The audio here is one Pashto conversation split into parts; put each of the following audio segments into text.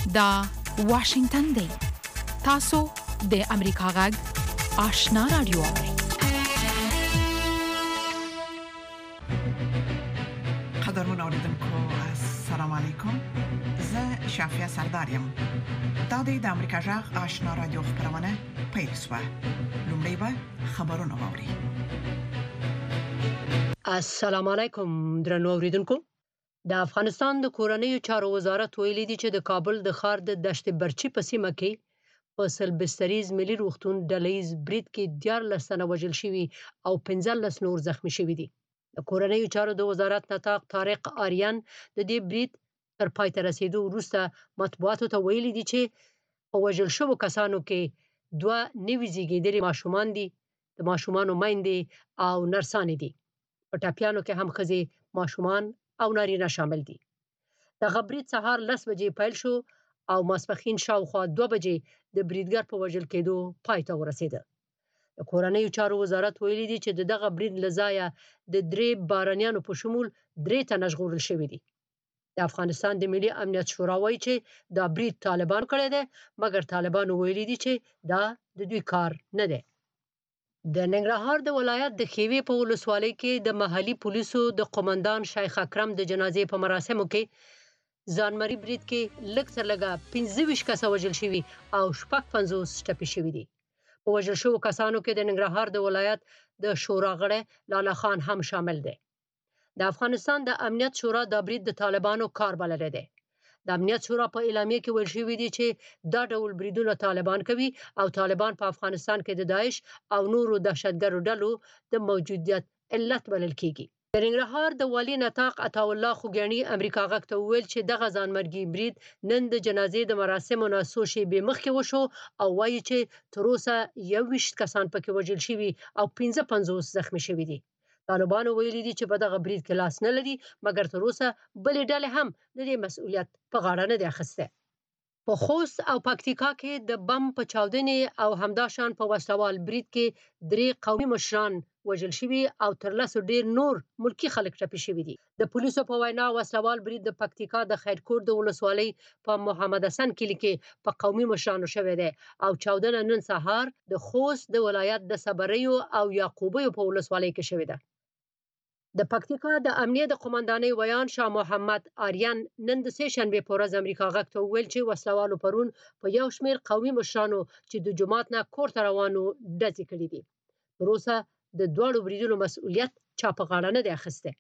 دا واشنگتن دی تاسو د امریکا غږ آشنا رادیو قدرمن اوریدونکو السلام علیکم زه شافیا سردارم دا د امریکا غږ آشنا رادیو خبرونه پیل شوه لومړی به خبرونه واوري السلام علیکم درنو اوریدونکو د افغانستان د کورنیو چارو وزارت ویلي دی چې د کابل د ښار د دشت برچی په سیمه کې په سلبستریز ملي روغتون ډلهیز برید کې 14 تنه وژل شوي او 15 نور زخمی شوي دي. د کورنیو چارو د وزارت نطاق طارق آریان د دې برید تر پای ته رسیدو وروسته مطبوعاتو ته ویلي دي چې په وژل شوو کسانو کې 2 نوي زیږیدلي ماشومان دي، د ماشومانو میندې او نرسانې دي. په ټاپیانو کې هم ښځې، ماشومان او نارینه شامل دي. د برید سهار 10 بجې پیل شو او ماسپښین شاوخوا 2 بجې د بریدګر په وژل کېدو پای ته ورسېده. د کورنیو چارو وزارت ویلي دی چې دغه برید لزایا د 3 بارانیانو په شمول 3 تنه ژغورل شوي دي. د افغانستان د ملي امنیت شورا وایي چې دا برید طالبان کړی دی، مګر طالبان ویلي دي چې دا د دوی کار نه دی. د ننګرهار د ولایت د خیوې په ولسوالۍ کې د محلي پولیسو د قومندان شیخ اکرم د جنازې په مراسمو کې ځانمري برید کې لږ تر لږه 25 کسه وژل شوي او 50 ټپي شوي دي. په وژل شوو کسانو کې د ننګرهار د ولایت د شورا غړی لالا خان هم شامل دی. د افغانستان د امنیت شورا د برید د طالبانو کار بللی دی. د امنیت شورا په اعلامیه کې ویل شوي دي چې دا ډول بریدونه طالبان کوي او طالبان په افغانستان کې د داعش او نورو دهشتګرو ډلو د موجودیت علت بلل کیږي. د ننګرهار د والي نطاق عطاالله خوګیاڼي امریکا غږ ته وویل چې دغه ځانمرګي برید نن د جنازې د مراسمو نه څو شېبې مخکې وشو او وایي چې تر اوسه 21 کسان پکې وژل شوي او 55 زخمی شوي دي. طالبانو ویلي دي چې په دغه برید کې لاس نه لري، مګر تر اوسه بلې ډلې هم د دې مسؤلیت په غاړه نه دی اخیستی. په خوست او پکتیکا کې د بم په چاودنې او همداشان په وسلوال برید کې 3 قومي مشران وژل شوي او تر 10 ډیر نور ملکی خلک ټپي شوي دي. د پولیسو په وینا وسلوال برید د پکتیکا د خیرکوټ د ولسوالۍ په محمد حسن کلی کې په قومي مشرانو شوی دی او چاودنه نن سهار د خوست د ولایت د صبریو او یعقوبیو په ولسوالۍ کې شوې ده. د پکتیکا د امنیه د قومندانۍ ویان شاه محمد آریان نن د سه شنبه په ورځ امریکا غږ ته وویل چې وسلوالو پرون په یو شمېر قومي مشرانو چې د جماعت نه کور ته روانو ډزې کړې دي. تر اوسه د دواړو بریدونو مسؤلیت چا په غاړه نه دی اخیستی.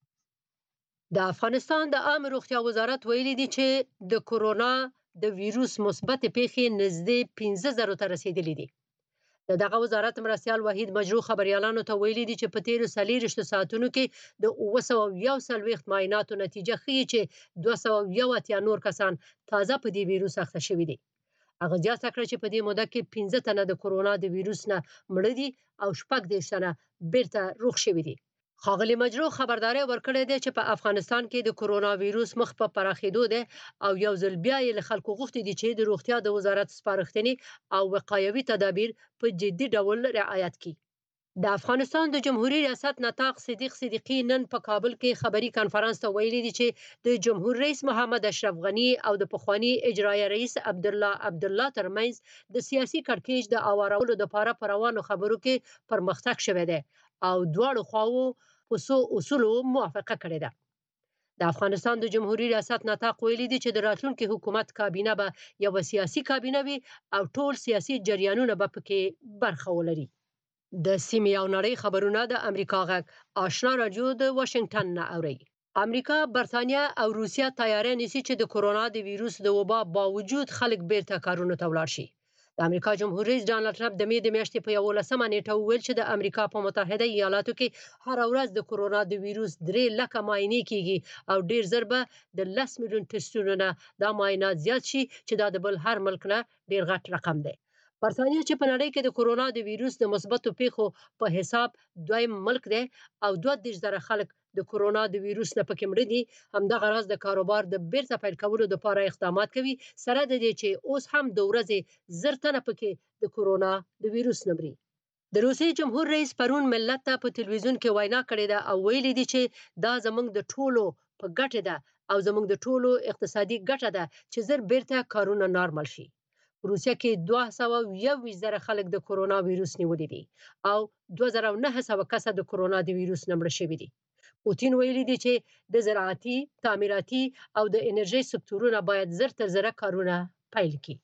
د افغانستان د عامه روغتیا وزارت ویلي دی چې د کورونا د ویروس مثبت پیښې نږدې 15,000 ته رسیدلې دي. دغه وزارت مرستیال وحید مجروح خبريالانو ته ویلي دي چې په تیرو 40 ساعتونو کې د 941 معایناتو نتیجه ښیي چې 281 نور کسان تازه په دې ویروس اخته شوي دي. هغه زیاته کړه چې په دې موده کې 15 تنه د کورونا د ویروس نه مړه دي او 14 تنه بیرته روغ شوي دي. ښاغلي مجروح خبرداري ورکړې ده چې په افغانستان کې د کورونا ویروس مخ په پراخېدو ده او یو ځل بیا یې له خلکو غوښتي دي چې د روغتیا د وزارت سپارښتنې او وقایوي تدابیر په جدي ډول رعایت کړي. د افغانستان د جمهوریت ریاست نطاق صدیق صدیقی نن په کابل کې خبري کانفرنس ته ویلي دي چې د جمهور رئیس محمد اشرف غنی او د پخوانی اجرایه رئیس عبدالله ترمنځ د سیاسي کړکېچ د اوارولو لپاره پر روانو خبرو کې پرمختګ شوی دی او دواړو خواوو په څو اصولو موافقه کړې ده. د افغانستان د جمهوریت ریاست نطاق ویلي دي چې د راتلونکي حکومت کابینه به یو سیاسي کابینه وي او ټول سیاسي جریانونه به پکې برخه ولري. د سیمې او نړۍ خبرونه د امریکا غږ آشنا رادیو د واشنگټن نه اوري. امریکا، برتانیا او روسیا تیاری نیسي چې د کورونا د ویروس د وبا باوجود خلک بیرته کارونو ته ولاړ شي. د امریکا جمهور رئیس ډانلډ ټرمپ د مې د میاشتې په 11 نیټه وویل چې د امریکا په متحده ایالاتو کې هر ورځ د کورونا د ویروس 3 لکه معاینې کیږي او ډیر زر به د 10 میلیون ټسټونو نه دا معاینات زیات شي چې دا د بل هر ملک نه ډیر غټ رقم دی. برتانیا چې په نړۍ کې د کورونا د ویروس د مثبتو پیښو په حساب دویم ملک دی او 32,000 خلک د کورونا د ویروس نه پکې مړه دي، همدغه راز د کاروبار د بیرته پیل کولو لپاره اقدامات کوي، سره د دې چې اوس هم د ورځې 1000 تنه پکې د کورونا د ویروس نه مري. د روسیې جمهور رئیس پرون ملت ته په تلویزیون کې وینا کړې ده او ویلي دي چې دا زموږ د ټولو په ګټه ده او زموږ د ټولو اقتصادي ګټه ده چې زر بیرته کارونه نارمل شي. روسیه کې 221,000 خلک د کورونا وایروس نیولې دي او 2900 کسه د کورونا د وایروس نه مړ شوي دي. پوتین ویلي دی چې د زراعتي، تعمیراتي او د انرژي سکتورونه باید زر تر زره کارونه پیل کړي.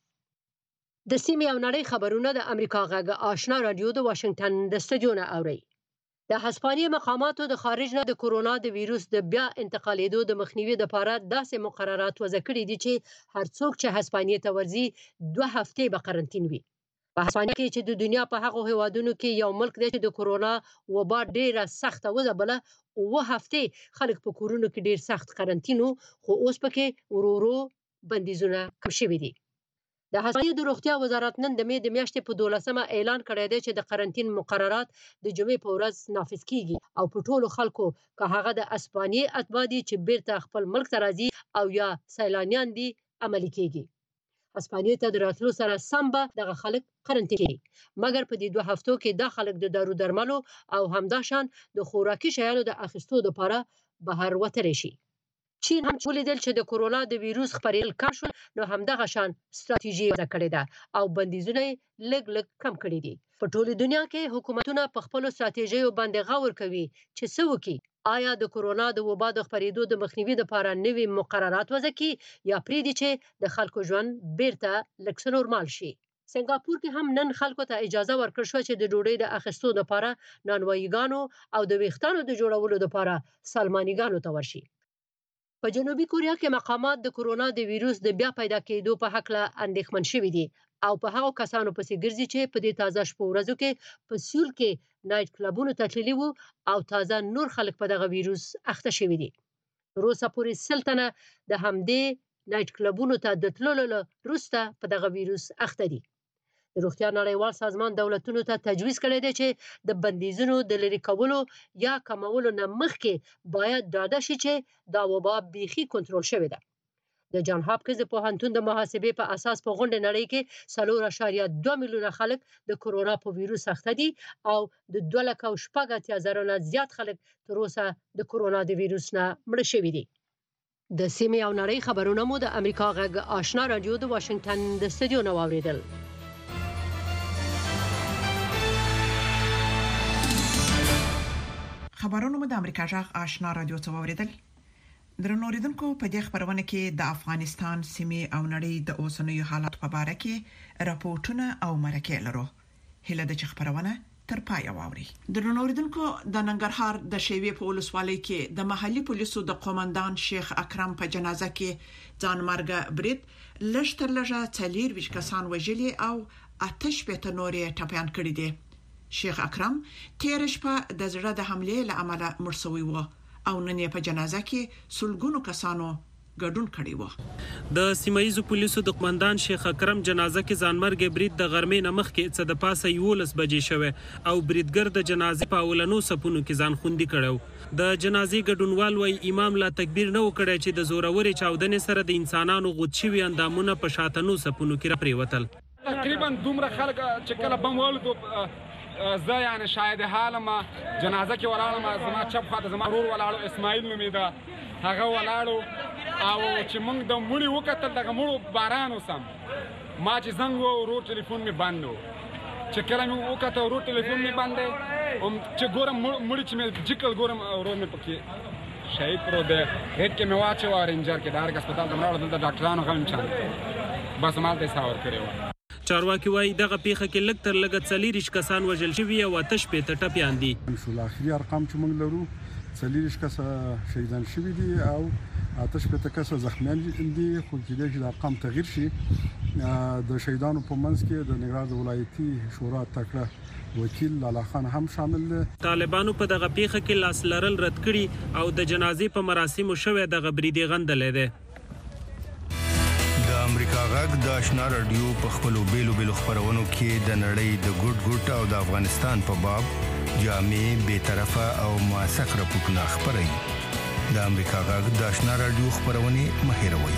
د سیمې او نړۍ خبرونه د امریکا غږ آشنا رادیو د واشنگټن د سټوډیو نه اوري. د هسپانیې مقاماتو د خارج نه د کورونا د وایروس د بیا انتقالېدو د مخنیوي لپاره داسې مقررات وضع کړي دي چې هر څوک چې هسپانیې ته ورځي 2 هفتې به قرنطین وي. په هسپانیا کې چې د دنیا په هغو هیوادونو کې یو ملک دی چې د کورونا وبا ډیره سخته وځبله، 2 هفتې خلک په کورونو کې ډیر سخت قرنطین وو، خو اوس پکې ورو بندیزونه کم شوي دي. د هسپانیې د روغتیا وزارت نن د مې د میاشتې په 12مه اعلان کړی دی چې د قرنطین مقررات د جمعې په ورځ نافذ کیږي او په ټولو خلکو که هغه د هسپانیې اتباع دي چې بیرته خپل ملک ته راځي او یا سیلانیان دي عملي کیږي. هسپانیې ته د راتلو سره سم به دغه خلک قرنطین کیږي، مګر په دې 2 هفتو کې دا خلک د دارو درملو او همداشان د خوراکي شیانو د اخیستو لپاره بهر وتلی شي. چین هم ولیدل چې د کورونا د وایروس خپرېدل کم شول، نو همدغه شان ستراتیژي وضع کړې ده او بندیزونه لږ کم کړي دي. په ټوله دنیا کې حکومتونه په خپلو ستراتیژیو باندې غور کوي چې څه وکړي. آیا د کورونا د وبا د خپرېدو د مخنیوي لپاره نوي مقررات وضع کړي یا پرېږدي چې د خلکو ژوند بیرته لږ څه نورمال شي. سنگاپور کې هم نن خلکو ته اجازه ورکړل شوه چې د ډوډۍ د اخیستو لپاره نانواییګانو او د ویښتانو د جوړولو لپاره سلمانیګانو ته ورشي. په جنوبي کوریا کې مقامات د کورونا د وایروس د بیا پیدا کېدو په هکله اندېښمن شوي دي او په هغو کسانو پسې ګرځي چې په دې تازه شپو ورځو کې په سیول کې نایټ کلبونو ته تللي وو او تازه نور خلک په دغه وایروس اخته شوي دي. تر اوسه پورې 100 تنه د همدې نایټ کلبونو ته د تللو وروسته په دغه وایروس اخته دي. د روغتیا نړیوال سازمان دولتونو ته تجویز کړی دی چې د بندیزونو د لرې کولو یا کمولو نه مخکې باید ډاډه شي چې دا وبا بیخي کنټرول شوې ده. د جان هاپکینز پوهنتون د محاسبې په اساس په غونډه نړۍ کې 4.2 میلیونه خلک د کورونا په وایروس اخته دي او د 2,80,000 نه زیات خلک تر اوسه د کورونا د وایروس نه مړه شوي دي. د سیمې او نړۍ خبرونه مو د امریکا غږ آشنا رادیو د واشنگټن د سټوډیو نه واوریدل. خبرونه مو د امریکا جغ آشنا رادیو څخه اوریدل. درنو اوریدونکو په دې خبرونه کې د افغانستان سیمې او نړۍ د اوسنیو حالات په اړه کې راپورټونه او مرکې لرو. هله د خبرونه تر پای واوري. درنو اوریدونکو د ننګرهار د شیوې په ولسوالۍ کې د محلي پولیسو د قومندان شیخ اکرم په جنازه کې ځان مرګ برید لشتر لږه 40 کسان وژلي او 8 نورې ټپيان کړي دي. شیخ اکرم تیر شپه د زړه د حمله له امله مړ شوی و او نن یې په جنازه کې سلګونو کسانو ګډون کړی و. د سیمایي پولیسو د قومندان شیخ اکرم جنازه کې ځانمرګ برید د غرمې نمخ کې څه د پاسه 11 بجې شوه او بریدګر د جنازې په اولنو صفونو کې ځان خوندي کړو. د جنازې ګډونوال وای امام لا تکبیر نه وکړي چې د زوروري چاودنې سره د انسانانو غوښوي اندامونه په شاتنو صفونو کې را پریوتل. تقریبا دومره خلک چې کله بم ولګو زه یعنی شاهد حالم جنازه کې ولاړم، زما چپ خاطر زما ورور ولاړو اسماعیل نومې ده هغه ولاړو او چې موږ د مړي وکتل دغه مړو باران وسم ما چې زنګ و ورور ټلیفون می بند و چې کله مې وکتل ورور ټلیفون می بند او چې ګورم مړي چې مې جکل ګورم ورور مې پکې شهید پرو ده هیڅ کې مې واچو رنجر کې دارک هسپتال ته مړ دلته ډاکټرانو غلم چان بس مال ته ساور کړو. چارواکي وایي دغه پیښه کې لږ تر لږه 40 کسان وژل شوي او 8 ټپيان دي. شول اخري ارقام چې موږ لرو 40 کس شهیدان شوي دي او 8 کس زخمیان دي، خو کېدای شي د ارقام تغییر شي. د شهیدانو په منځ کې د ننګرهار د ولایتي شورا تکړه وکیل لالا خان هم شامل دي. طالبانو په دغه پیښه کې لاس لرل رد کړي او د جنازې په مراسمو شوه دغه بریدي غندلې ده. امریکا غږ د آشنا رادیو په خپلو بیلو خبرونو کې د نړۍ د ګډ او د افغانستان په باب جامع به طرفه او موثق راپورټونه خبري. د امریکا غږ د آشنا رادیو خبرونه مهیروي.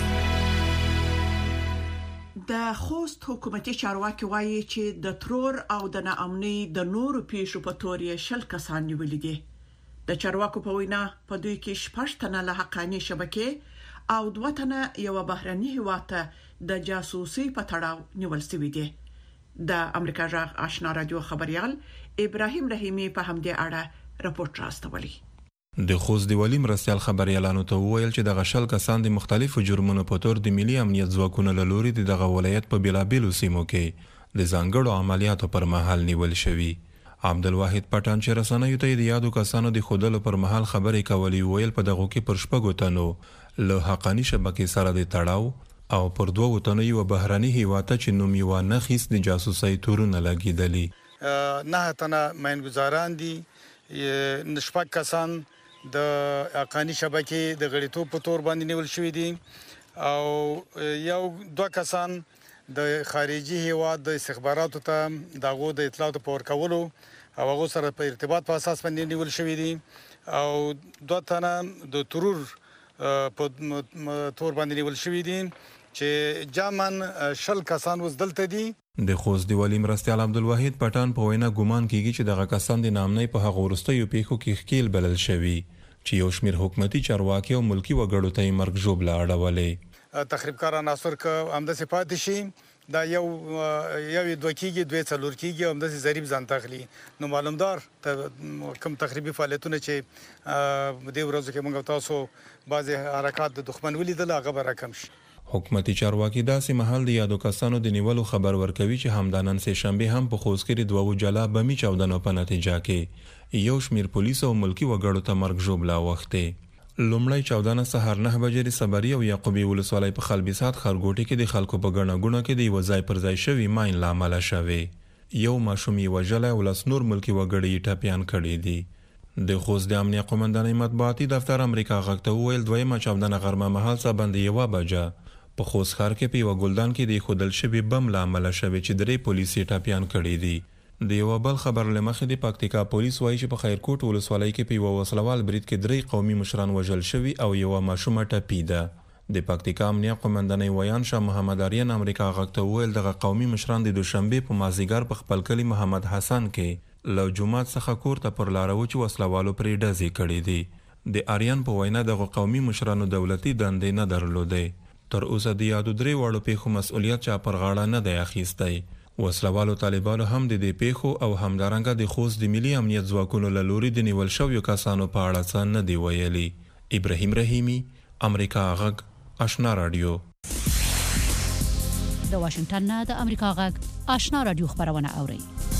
د خوست حکومتي چارواکي وایي چې د ترور او د ناامنۍ د نورو پیښو په تور یې 20 کسان نیولې دي. د چارواکو په وینا په دوی کې 6 تنه له حقاني شبکې او 2 تنه یو بهرني هیواد د جاسوسي په تړاو نیول شوی دي. د امریکا جغ آشنا رادیو خبريال ابراهيم رحیمي په همدې اړه راپورټ راستولی. د خوست دی ولی مرستيال خبريالانو ته وویل چې د غشل کسان د مختلفو جرمونو په تور د ملي امنیت ځواکونو له لوري د ولایت په بیلابیلو سیمو کې د ځانګړو عملیاتو پر مهال نیول شوی. عبدالواحد پټان چې رسنیو ته د یادو کسانو د خودلو پر مهال خبرې کولې ویل په دغه کې پر شپږو تنو له حقانی شبکې سره د تړاو او پر 2 تنو یو بهراني هیواد چې نوم یې نه خیس د جاسوسي تورونه لګیدلی. نه تنه مینګزاران دي نشپک کسان د حقانی شبکې د غړیتوب په تور باندې نیول شوی دي او یو 2 کسان د خارجي هیواد د استخباراتو ته دغه د اطلاعاتو په ورکولو او هغه سره په ارتباط په اساس باندې نیول شوی دي او 2 تنه د ترور په تور باندې نیول شوی دي چې جامن شل کسان وزدلته دي. د خوست دی ولی مرستيال عبدالواحد پټان په وینا ګومان کیږي چې دغه کسان د نامنۍ په هغه ورستیو پیښو کې خکیل بلل شوی چې یو شمیر حکومتي چارواکي او ملکی وګړو ته مرګ ژوبله اړولې. تخریبکار عناصر که همد صفات شي دا یو 2 کیږي 2 څلور کیږي همد ظریف ځان تخلي نو معلومدار کوم تخریبي فعالیتونه چې د ورځو کې موږ تاسو بعضي حرکات د دښمن ولیدل هغه به راکم شي. حکومتي چارواکي داسې محل د یادو کسانو د نیولو خبر ورکوي چې همدانن سه شنبه هم په خوست کې 2 جلا بمی چاودنو په نتیجه کې یو شمیر پولیس او ملکی وګړو ته مرګ ژوبله وخته. لومړی چاودنه سهار 9 بجې صبري او یعقوبي ولسوالۍ په خلبيسات خرګوټي کې د خلکو په ګڼه کې د وځای پر ځای شوی ماین لامل شوی. یو ماشومي وجله او لس نور ملکی وګړي ټاپيان کړي دي. د خوست د امنیت قومندانۍ مطبوعاتي دفتر امریکا غږ ته وویل دویمه چاودنه غرمه مهال څه باندې 1 بجه په خوست ښار کې په ګلدان کې د خودل شوی بم لامل شوی چې 3 پولیسي ټاپيان کړي دي. د یو بل خبر لمخې د پکتیکا پولیس وایي چې په خیرکوټ ولسوالۍ کې په وسلوال برید کې 3 قومي مشران وژل شوي او یو ماشومه ټپي ده. د پکتیکا امنیت قومندانۍ ویان شاه محمد اریان امریکا غږ ته وویل دغه قومي مشران د دوشنبه په مازیګر په خپل کلی محمد حسن کې له جمعات څخه کور ته پر لارو چې وسلوالو پرې ډزې کړې دي. د اریان په وینا دغه قومي مشرانو دولتي دندې نه درلودې. تر اوسه د یادو 3 وړو پیښو مسؤلیت چا پر غاړه نه دی اخیستی. وسلوالو طالبانو هم د دې پیښو او همدارنګه د خوست د ملي امنیت ځواکونو له لوري د نیول شویو کسانو په اړه څه نه دی ویلي. ابراهيم رحیمي امریکا غږ آشنا رادیو. د واشنگټن نه د امریکا غږ آشنا رادیو خبرونه اوري.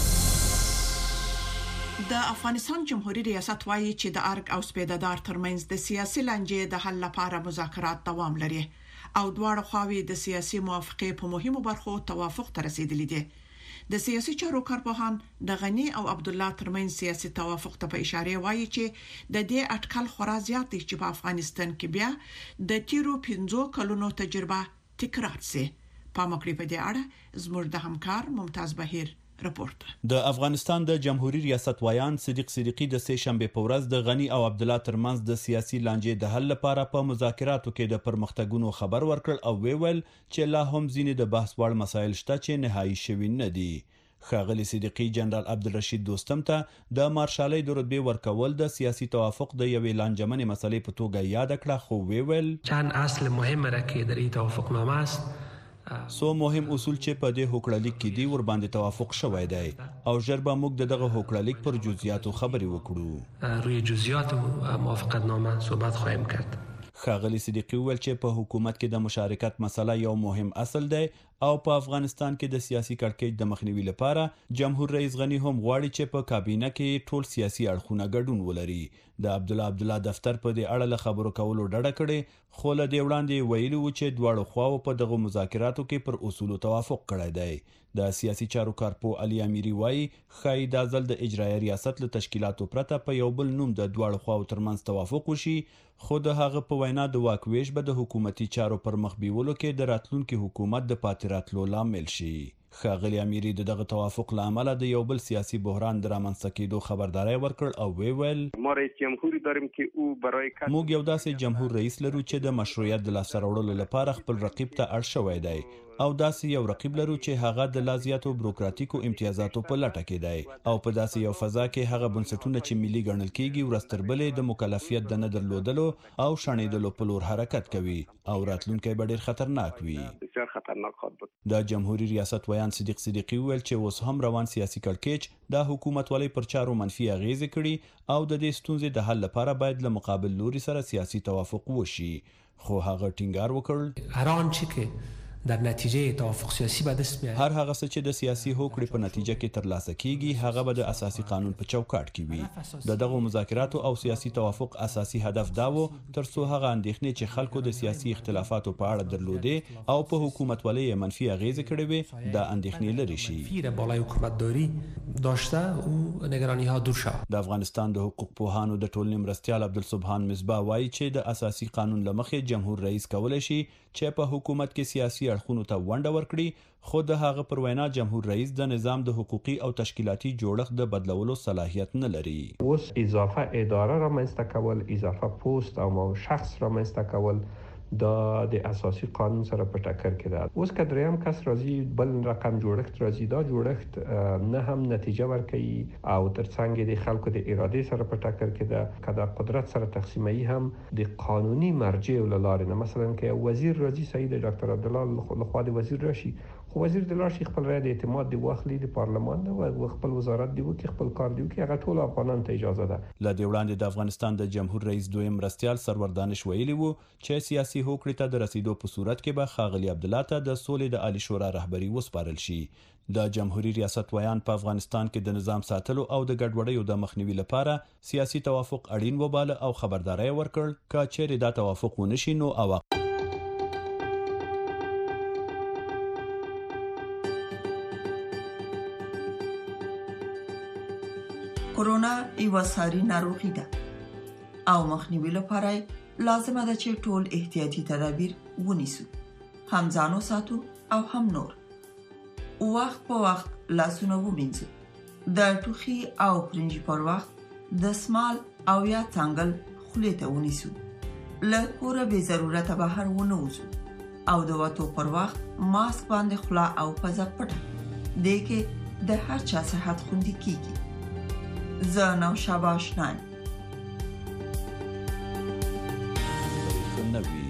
د افغانستان جمهوریت ریاست وايي چې د ارګ او سپیدادار ترمنځ د سیاسي لانجې د حل لپاره مذاکرات دوام لري او دواړه خواوې د سیاسي موافقې په مهمو برخو توافق ته رسیدلي دي. د سیاسي چارو کارپوهان د غنی او عبد الله ترمنځ سیاسي توافق ته په اشاره وایي چې د دې اټکل خورا زیات دي چې په افغانستان کې بیا د تیرو 15 کلونو تجربه تکرار شي. په مکرې په دې اړه زموږ د همکار ممتاز بهیر رپورت. د افغانستان د جمهوریت ریاست ویان صدیق صدیقی د سه شنبه په ورځ د غنی او عبد الله ترمنځ د سیاسي لانجې د حل لپاره په مذاکراتو کې د پرمختګونو خبر ورکړ او ویل چې لا هم ځینې د بحث وړ مسایل شته چې نهایی شوي نه دي. ښاغلي صدیقی جنرال عبدالرشید دوستم ته د مارشالۍ د رتبې ورکول د سیاسي توافق د یوې لانجمنې مسلې په توګه یاد کړه خو ویل چند اصل مهمه را که در این توافقنامه است. سو مهم اصول چې په دې هوکړلیک کې دی ور باندې توافق شوی دی او ژر به موږ دغه هوکړلیک پر جزئیاتو خبرې وکړو. روی جزئیات موافقتنامه صحبت خواهیم کرد. ښاغلي صدیقی ویل چې په حکومت کې د مشارکت مسله یو مهم اصل دی او په افغانستان کې د سیاسي کړکېچ د مخنیوي لپاره جمهور رئیس غنی هم غواړي چې په کابینه کې ټول سیاسي اړخونه ګډون ولري. د عبد الله دفتر په دې اړه له خبرو کولو ډډه کړې خو له دې وړاندې ویلي و چې دواړو خواو په دغه مذاکراتو کې پر اصولو توافق کړی دی. د سیاسي چارو کارپو علي امیری وایي ښایي دا ځل د اجرایي ریاست له تشکیلاتو پرته په یو بل نوم د دواړو خواو ترمنځ توافق وشي خو د هغه په وینا د واک ویش به د حکومتي چارو پر مخ بیولو کې د راتلونکي حکومت د پاتې راتلو لامل شي. ښاغلي امیری دغه توافق لامل د یو بل سیاسي بحران د رامنځته کېدو خبرداري ورکړ او ویل ما رئیس جمهوری داریم که او برای موږ یو داسې جمهور رئیس لرو چې د مشروعیت د لاسته راوړلو لپاره خپل رقیب ته اړ شوی دی او داسې یو رقیب لرو چې هغه د لازیاتو بروکراتیکو امتیازاتو په لټه کې دی او په داسې یو فضا کې هغه بنسټونه چې ملي ګڼل کیږي ورستربلې د مکلفیت د نه درلودلو او شړنېدلو په لور حرکت کوي او راتلونکی به ډېر خطرناک وي. بسیار خطرناک خواهد بود. د جمهوریت ریاست ویان صدیق صدیقی ویل چې اوس هم روان سیاسي کړکېچ د حکومت ولې پر چارو منفي اغیزې کړي او د دې ستونزې د حل لپاره باید له مقابل لوري سره سیاسي توافق وشي. خو هغه ټینګار وکړ هر آنچه که در نتیجه توافق سیاسی به دست میاد هر هغه څه چې د سیاسي هوکړې په نتیجه کې ترلاسه کیږي هغه به د اساسي قانون په چوکاټ کې وي. دغه مذاکراتو او سیاسي توافق اساسي هدف دا و ترڅو هغه اندېښنې چې خلکو د سیاسي اختلافاتو په اړه درلودې او په حکومت ولې منفي اغیزې کړې وي دا اندېښنې لري شي. فیر بالای حکومتداری داشته او نگرانی ها دور شود. د افغانستان د حقوق پوهانو د ټولنې مرستیال عبدالسبحان مصباح وایي چې د اساسي قانون لمخې جمهور رئیس کولای شي چې په حکومت کې سیاسي اړخونو ته ونډه ورکړي خو د هغه پر وینا جمهور رئیس د نظام د حقوقي او تشکیلاتي جوړښت د بدلولو صلاحیت نه لري. اوس اضافه اداره را منځته کول اضافه پست او شخص را منځته کول د اساسي قانون سره په ټکر کې ده. اوس که دریم کس راځي بل رقم جوړښت راځي دا جوړښت نه هم نتیجه ورکوي او ترڅنګ د خلکو د اراده سره په ټکر کې ده که د قدرت سره تقسیمي هم د قانوني مرجع لاره نه مثلا که وزیر راځي سید ډاکټر عبدالله لخوا د وزیر راشي خو وزیر د لاشي خپل رای د اعتماد دی واخلي د پارلمان او خپل وزارت دی وکي خپل کار دی وکي هغه ټول افغانانو ته اجازه ده. ل دې وړاندې د افغانستان د جمهور رئیس دویم مرستیال سرور دانش ویلي وو چې سیاسي هوکړې ته د رسیدو په صورت کې به ښاغلي عبدالله ته د سولې د عالی شورا رهبري وسپارل شي. د جمهوریت ریاست ویان په افغانستان کې د نظام ساتلو او د ګډوډیو د مخنیوي لپاره سیاسي توافق اړین وباله او خبرداري ورکړ چې چیرې دا توافق ونشي نو عواقب کرونا یو ساري ناروغي ده او مخنیوي لپاره لازمه ده چې ټول احتیاطي تدابیر ونیسو هم ځانو ساتو او هم نور وخت په وخت لاسونه ومینځو د ټوخي او پرنجي پر وخت د سمال او یا څنګل خولې ته ونیسو له کوره به ضرورت بهر ونه وځو او د وټو پر وخت ماسک باندې خلا او پزه پټه دې کې د هر چا صحت خوندي کیږي. زنو شاباش ناین نوی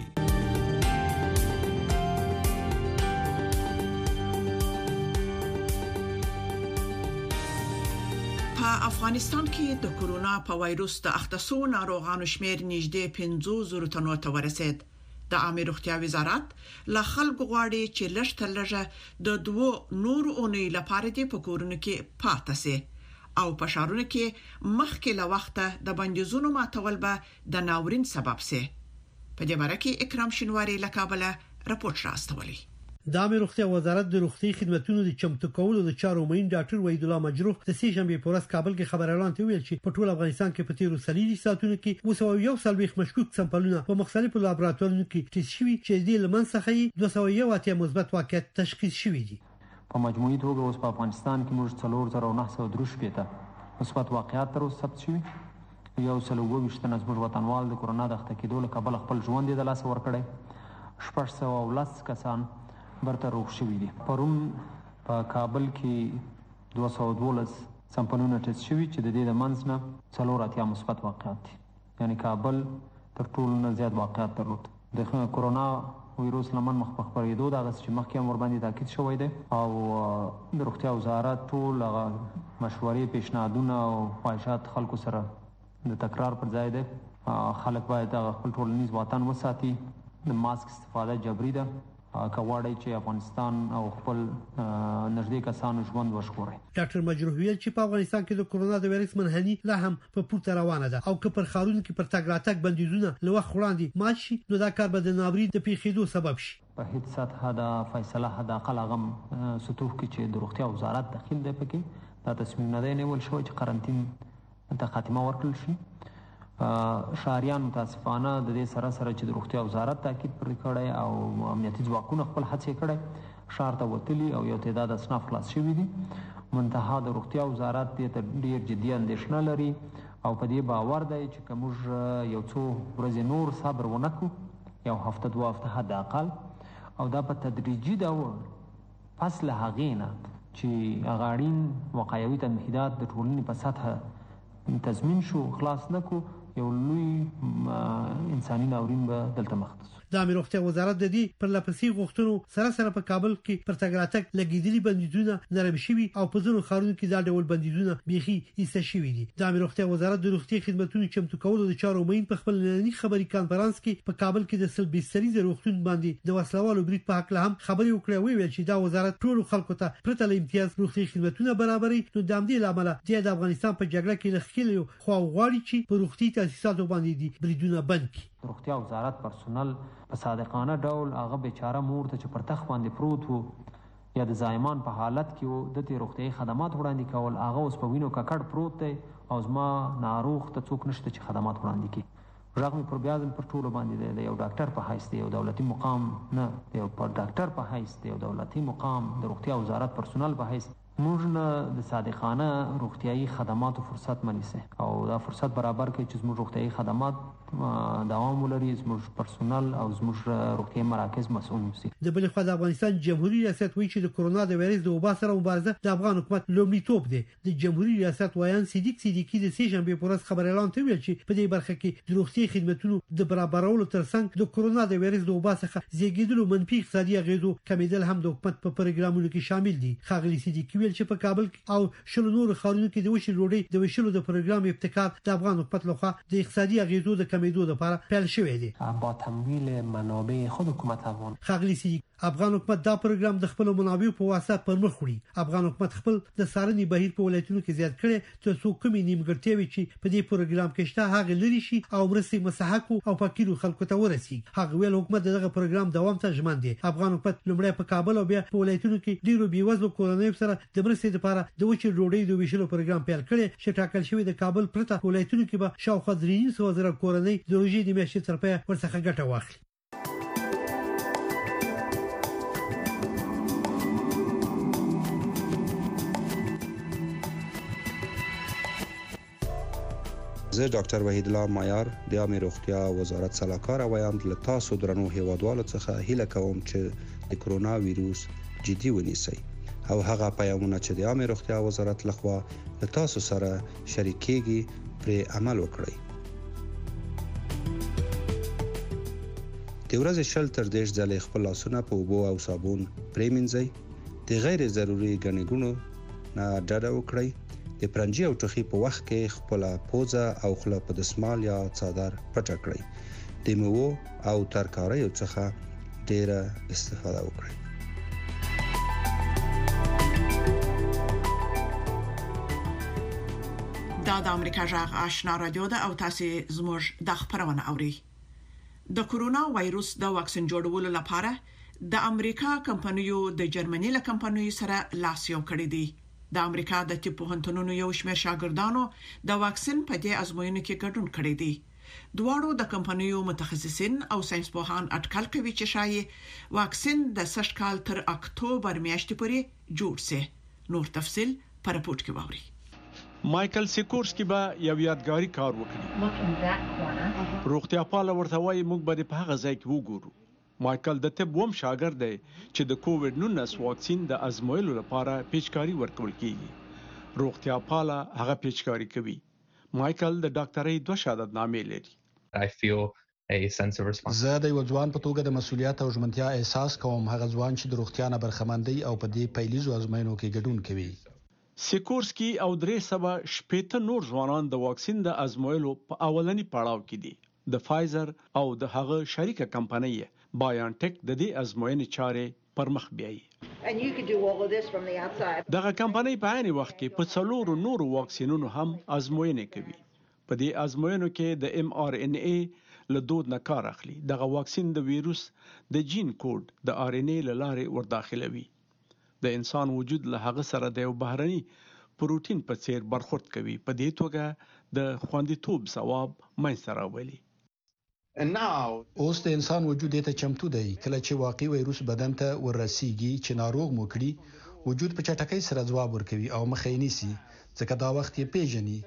په افغانستان کې د کورونا په وایروس د اختصو ناروغانو شمیر نږدې 50,000 تنو ته ورسید. د عامه روغتیا وزارت له خلکو غواړي چې لږ تر د 2 نور اونۍ لپاره د پکورونو کې پاتې سي او په شهرونو کې مخکې له وخته د بندیزونو ماتول به د ناورین سبب سي. په دې باره کې اکرام شینواری له کابل راپورټ راستولی. د عامه روغتیا وزارت د روغتي خدماتو د چمتو کولو د چارو مین ډاکټر وحید الله مجروح د سې شنبه په ورځ کابل کې خبر اعلان ویل چې په ټول افغانستان کې په تیرو سلیدي ساتونو کې 201 مشکوک سمپلونه په مختلفو لابراتوارونو کې ټیسټ شوي چې د لمن څخه 201 مثبت واقعیت تشخیص شوي دي. په مجموعي توګه اوس په افغانستان کې موږ 4993 مثبت واقعیات تر اوسه ثبت شوي. یو سل 22 تنه زموږ وطنوال د کورونا د اخته کېدو له کبله خپل ژوند د لاس ورکړی 610 کسان برته روغ شوي دي. پرون په کابل کې 212 سمپلونه ټیسټ شوي چې د دې د منځ نه 4 مثبت واقعیات دي یعنی کابل تر ټولو نه زیات واقعیات درلود. د کورونا وایروس لمن مخ په خپرېدو د هغه چې مخکې ور باندې تاکید شوی دی او د روغتیا وزارت ټول مشورې پیشنهادونه او خواهشات خلکو سره د تکرار پر ځای دی. خلک باید خپل ټولنیز وطن وساتي. د ماسک استفاده جبري ده کواړی چې افغانستان او خپل نږدې کسانو ژوند وژغوري. ډاکټر مجروح ویل چې په افغانستان کې د کورونا د وایرس منحني لا هم په پورته روانه ده او که پر خارونو کې پر تګ راتګ بندیزونه له وخت وړاندې مات شي نو دا کار به د ناورین د پیښېدو سبب شي. په هیڅ سطحه د فیصله حد اقل غم سطوح کې چې د روغتیا وزارت داخل دی پکې دا تصمیم نه دی نیول شوی چې قرنطین ته خاتمه ورکړل شي. شهریان متاسفانه د دې سره چې د روغتیا وزارت تاکید پر کړی او امنیتي ځواکونه خپل هڅې کړی شهر ته وتلي او یو تعداد اصناف خلاص شوي دي. منتها د روغتیا وزارت دې ته ډېر جدي اندېښنه لري او په دې باور دی چې که موږ یو څو ورځې نور صبر ونه کړو یو هفته 2 هفته حد اقل او دا په تدریجي ډول پس له هغې نه چې هغه اړین وقایوي تمهیدات د ټولنې په سطحه تضمین شو خلاص نه کو یو لوی انساني ناورین به دلته مخ ته د امیر روغتیا وزارت د دې پر لپسې غوښتنو سره په کابل کې پر تګ راتګ لګیدلي بندیزونه نرم شوي او په ځینو ښارونو کې دا ډول بندیزونه بیخي ایسته شوي دي. د امیر روغتیا وزارت د روغتي خدماتو چمتو کولو د چارو مین په خپل نننی خبري کانفرنس کې په کابل کې د سل بستري د روغتون باندې د وسلوالو برید په حق له هم خبري وکړه ویل چې دا وزارت ټول خلکو ته پرته له امتیاز روغتي خدماتونه برابري نو د همدې لامل د افغانستان په جګړه کې لخکلو خو غواړي چې په روغتي تاسیساتو باندې دي بریدونه بند کړي. روغتیا وزارت پرسونل په صادقانه ډول هغه بیچاره مور ته چې پر تخت باندې پروت وو یا د زایمان په حالت کې وو د روغتي خدمات وړاندې کول هغه اوس په وینو ککړ پروت دی او زما ناروغ ته څوک نشته چې خدمات وړاندې کړي. رغم پر بیا پر ټولو باندې د یو ډاکټر په حیث دی یو دولتي مقام نه یو پر ډاکټر په حیث دی یو دولتي مقام د روغتیا وزارت پرسونل په حیث موږ نه د صادقانه روغتيایي خدماتو فرصت منیسه او دا فرصت برابر کوي چې زموږ روغتيایي خدمات دوام ولري زموږ پرسونل او زموږ روغتيایي مراکز مسؤل وي. د بل خو د افغانستان جمهوریت ریاست وایي چې د کورونا د وایرس د وبا سره مبارزه د افغان حکومت لومړیتوب دی. د جمهوریت ریاست وایان صدیقي د سې شنبه پر ورځ خبر اعلان ته ویل چې په دې برخه کې د روغتي خدماتو د برابرولو ترڅنګ د کورونا د وایرس د وبا څخه زیږیدلو منفي اقتصادي اغیزو کمیدل هم د حکومت په پروګرامونو کې شامل دي. خاغلی صدیقي ویل چې په کابل او شلو نور ښارونو کې د وشي روډي د وشلو د پروګرام ابتکار د افغان حکومت لخوا د اقتصادي اغیزو د کمیدو لپاره پیل شوی دی با تمویل منابع خود حکومت افغان. خاغلی صدیقي افغان حکومت دا پروګرام د خپل منابعو په واسطه پر مخ وړي. افغان حکومت خپل د سارنې بهیر په ولایتونو کې زیات کړي تر څو کومې نیمګړتیاوې چې په دې پروګرام کې شته هغه لري شي او مرستې مسحق او فقیرو خلکو ته ورسیږي. هغه ویل حکومت دغه پروګرام دوام ته ژمن دی. افغان حکومت لومړی په کابل او بیا په ولایتونو کې ډیرو بیوزلو کورنیو سره د مرستې لپاره د وچې ډوډۍ د ویشلو پروګرام پیل کړي چې ټاکل شوی د کابل پرته ولایتونو کې به شاوخوا 300,000 کورنۍ د روزي د میاشتې تر پایه ورڅخه ګټه واخلي. زه ډاکټر وحید الله معیار د عامه روغتیا وزارت سلاکار وایم له تاسو درنو هیوادوالو څخه هیله کوم چې د کرونا وایروس جدي ونیسئ او هغه پیغامونه چې د عامه روغتیا وزارت لخوا له تاسو سره شریکېږي پر عمل وکړئ. د ورځې شل تر 10 ځله خپل لاسونه په اوبو او صابون پریمنځئ. د غیر ضروري ګڼې ګوڼو نه ډډه وکړئ. د پرنجي او ټوخي په وخت کې خپل پوزه او خوله په دسمال یا څادر پټ کړئ. د میوو او ترکاریو څخه ډیره استفاده وکړئ. دا د امریکا جغ آشنا رادیو ده او تاسو زموږ د خبرونه اوري. د کورونا وایروس د واکسین جوړولو لپاره د امریکا کمپنیو د جرمني له کمپنیو سره لاس یو کړی دی. د امریکا د طب پوهنتونونو یو شمېر شاګردانو د واکسین په دې ازموینو کې ګډون کړی دی. دواړو د کمپنیو متخصصین او ساينس پوهان اټکل کوي چې شایي واکسین د سږ کال تر اکتوبر میاشتې پورې جوړ شي. نور تفصيل پر رپورت کې ووري. مايكل سيکورسکي به یو یادګاري کار وکړي. روغتیا پاله ورته وایي موږ به په هغه ځای کې وګورو. مايكل د طب وم شاګرد دی چې د کووډ-19 واکسین د ازمویلو لپاره پیچکاری ورکول کیږي. روغتیا پاله هغه پیچکاری کوي. مايكل د ډاکټرۍ 2 شهادتنامې لري. زه د یو ځوان په توګه د مسولیت او ژمنتیا احساس کوم. هغه ځوان چې د روغتیا نه برخمن دی او په دې پیلیزو ازموینو کې ګډون کوي. سیکورسکي او 370 نور ځوانان د واکسین د ازمویلو په اولنی پړاو کې دي. د فایزر او د هغه شریکه کمپنۍ بایونټیک د دې ازموینې چارې پر مخ بیایي. دغه کمپنۍ په عین وخت کې په څلورو نورو واکسینونو هم ازموینې کوي. په دې ازموینو کې د ام ار ان اي له دود نه کار اخلي. دغه واکسین د ویروس د جین کوډ د ار ان اي لاره ورداخلوي. د انسان وجود له هغه سره د یو بهرني پروتین په څیر برخورد کوي. په دې توګه د خوندیتوب ثواب منځته راولي. اوس د انسان وجود ته چمتو دی کله چې واقعي وایروس بدن ته ورسیږي چې ناروغ مو کړي وجود په چټکۍ سره ځواب ورکوي او مخه یې نیسي ځکه دا وخت یې پیژني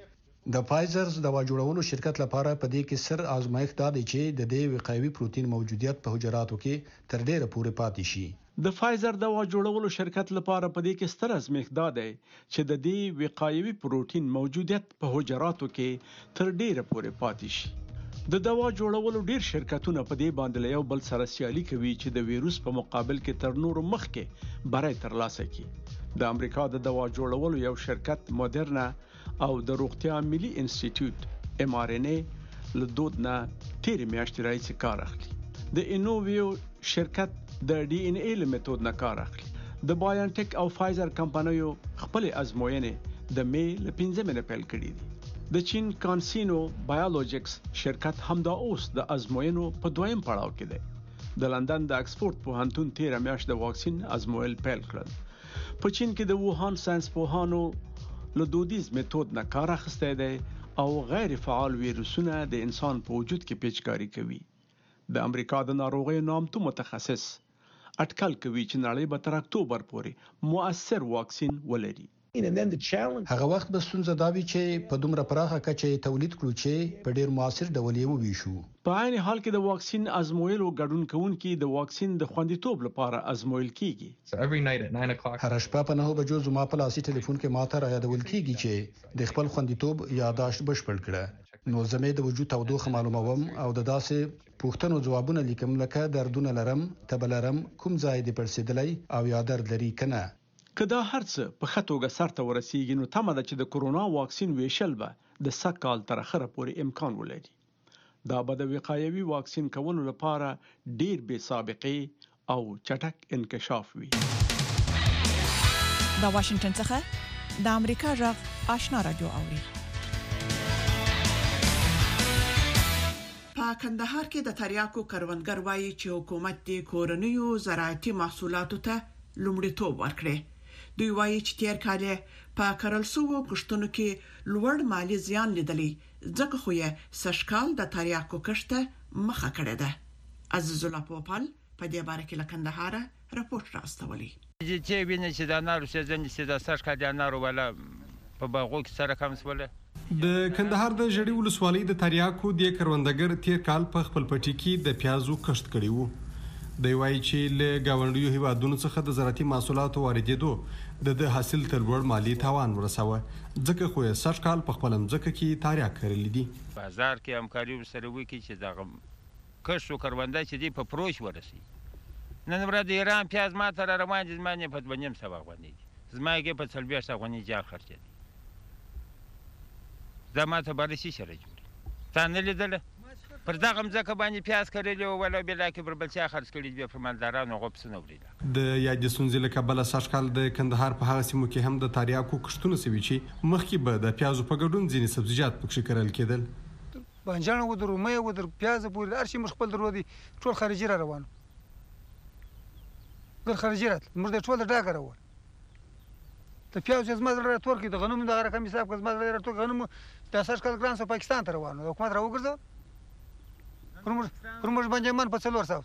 د فایزر دوا جوړولو شرکت لپاره په دې کې سر آزمایښت دا دی چې د دې وقایوي پروتین موجودیت په حجراتو کې تر ډیره پورې پاتې شي. د فایزر دوا جوړولو شرکت لپاره په دې کې ستر ازمېښت دا دی چې د دې وقایوي پروتین موجودیت په حجراتو کې تر ډیره پورې پاتې شي. د دوا جوړولو ډیر شرکتونه په دې باندې یو بل سره سیالي کوي چې د ویروس په مقابل کې تر نورو مخکې بری ترلاسه کړي. د امریکا د دوا جوړولو یو شرکت مودرنا او د روغتیا ملي انسټیټیوټ mRNA له دود نه تیرې میاشتې راهیسې کار اخلي. د انوویو شرکت د ډي ان اے له میتود نه کار اخلي. د بایونټیک او فایزر کمپنیو خپل ازموینې د مې له 15 پیل کړي دي. د چین کانسینو بایولوژیکس شرکت همدا اوس د ازموینو په دویم پړاو کې دی. د لندن د اکسفورد پوهنتون 13 میاشت د واکسین ازمویل پیل کړل. په چین کې د ووهان ساينس پوهانو له دودیز میتود نه کار اخیستی دی او غیر فعال ویروسونه د انسان په وجود کې پیچکاری کوي. د امریکا د ناروغیو نامتو متخصص اټکل کوي چې نړۍ به تر اکتوبر پورې مؤثر واکسین ولري. هغه وخت به ستونزه دا وي چې په دومره پراخه کچه تولید کړو چې په ډیر موثر ډول یې وویشو. په عین حال کې د واکسین ازمویلو ګډون کوونکي د واکسین د خوندیتوب لپاره ازمویل کیږي. هر شپه په 9 بجو زما په لاسي ټلیفون کې ماته را یادول کیږي چې د خپل خوندیتوب یاداشت بشپړ کړه. نو زمې د وجود تودوخه معلوموم او د داسې پوښتنو ځوابونه لیکم لکه دردونه لرم، تب لرم، کوم ځای دې پړسېدلی او یا درد لري کنه. که دا هرڅه په خطوګه سرته ورسیږي نو تمه ده چې د کورونا واکسین ویشل به د سکهال تر اخره پورې امکان ولري. دا به د وقایوي واکسین کولو لپاره ډیر بې سابقې او چټک انکشاف وي. د واشنگټن څخه د امریکا غږ آشنا رادیو اوري. په کندهار کې د تریاکو کروندګر وایي چې حکومت د کورنیو زراعتي محصولاتو ته لومړیتوب ورکړي. دوی وایي چې تیر کال په کرل سوو کښتونو کې لوړ مالی زیان لیدلی ځکه خو یې سشکال د تریاکو کښت مخه کړې ده. عزیز الله پوپل په دې باره کې له کندهار راپورټ راستولی. چې ویني چې د انارو سیزن چې د سشکال د انارو ولا په باغو کې سره کم سوله. د کندهار د جړی ولسوالۍ د تریاکو د کروندګر تیر کال په خپل پټي کې د پیازو کښت کړی وو. د وایي چې له گاونډیو هیوادونو څخه د زراعتي محصولاتو واردېدو د حاصل تر لوړ مالی تاوان ورساوه ځکه خو یې سږ کال په خپل ځمکه کې تریاک کرلی دي. بازار کې همکاري ورسره وکړي چې دغه کښت کروندګر چې دی په پروش ورسي. نن ورځ د ایران پیاز ماته را روان دي زما نه په 2.5 سبا باندې زما کې په 40 غونې جال خرچ دي. زما ته بارسي سره جوړ تا نه لیدل پر دغه مځکه باندې پیاز کړلی ولا بلا کې پر بلچا خرڅ کړي دي په مالدارانو غوښتنه وکړه. د یادې سونځې له کبله سږ کال د کندهار په هغه سیمو کې هم د تریاکو کښتونه سوي چې مخکې به د پیازو په ګډون ځینې سبزیجات پکښې کرل کېدل. بانجان و د رومۍ و د پیاز پورې هر شي موږ خپل درودي ټول خارجي را روانو ګل خارجي رات موږ د ټول ډاګه روان د پیاز زما زړه تور کې د غنمو د رقم حساب کې زما زړه تور غنمو د سږ کال ګران سو پاکستان ته روانو حکومت را وګرځاو پرموږ باندې من په 400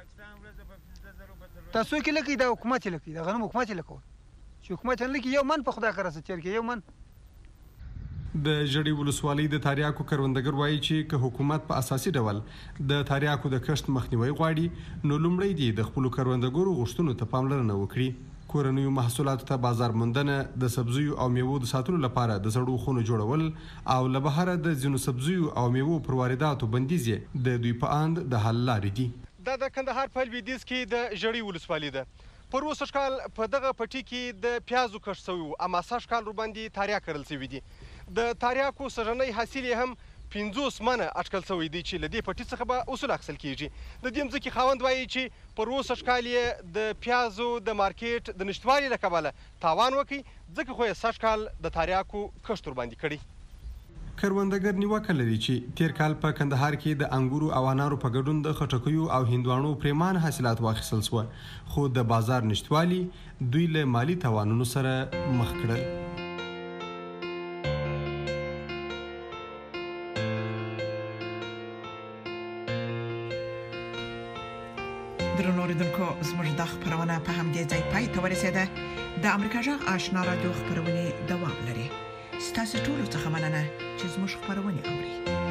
تاسو کې لکه دا حکومت لکه دا غنمو حکومت لکه چې حکومت لکه یو من په خدا کراسه چیر کې یو من. د جړی ولسوالۍ د تریاکو کروندګر وایي چې که حکومت په اساسي ډول د تریاکو د کښت مخنیوي غواړي نو لومړی دی د خپل کروندګرو غوښتنو ته پاملرنه وکړي. کورنیو محصولاتو ته بازار موندنه د سبزیو او میوو د ساتلو لپاره د زړو خونو جوړول او له بهره د ځینو سبزیو او میوو پر وارداتو بندیز د دوی په اند د حل لارې دي. دا د کندهار په لویدیځ کې د جړی ولسوالۍ ده. پر اوس کال په دغه پټي کې د پیازو کښت شوی اما سږ کال باندې تاریاک کړل شوی دي. د تاریاکو سرنۍ حاصل هم 50 منه اټکل شوی دی چې لدی پټي څخه به اصول اخیستل کیږي. د دې ځکه خاوند وایي چې پر اوس ښکال د پیازو د مارکیټ د نشټوالي لکبله تاوان وکي ځکه خو یې سږکال د تریاکو کښت ور باندې کړی. کروندګر نیوکه لري چې تیر کال په کندهار کې د انګورو او انارو په ګډون د خټکیو او هندوانو پریمان حاصلات واخیستل شو خو د بازار نشټوالي دوی له مالی تاوانونو سره مخ کړل. درنوریدونکو زموږ د خبرونه په همدې ځای پای ته ورسیده. د امریکا غږ آشنا رادیو خبرونه دوام لري. ستاسو ټول څه مننه چې زموږ خبرونه اوري.